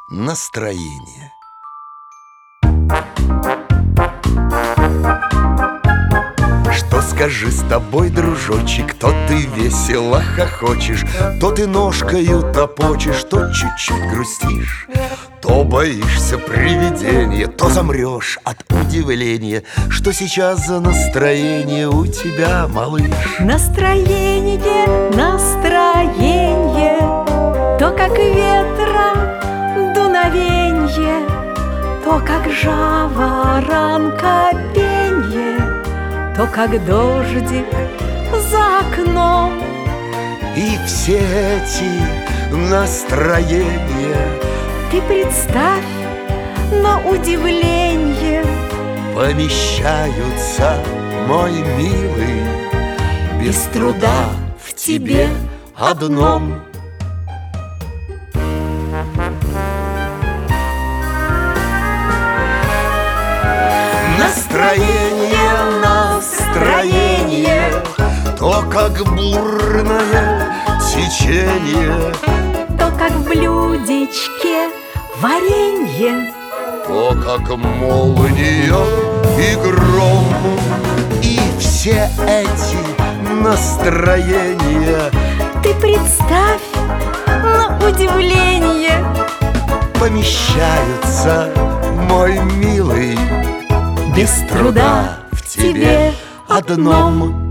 Настроение. Что скажи с тобой, дружочек, то ты весело хохочешь, то ты ножкою топочешь, то чуть-чуть грустишь, то боишься привидения, то замрешь от удивления. Что сейчас за настроение у тебя, малыш? Настроение, настроение, то как ветра дуновенье, то как жаворонка пенье, то как дождик за окном. И все эти настроения Ты представь на удивление помещаются, мой милый, без труда в тебе одном. Настроение, настроение, то как бурное течение, то как в блюдечке варенье, то как молния и гром. И все эти настроения ты представь на удивление помещаются, мой милый, без труда в тебе одном.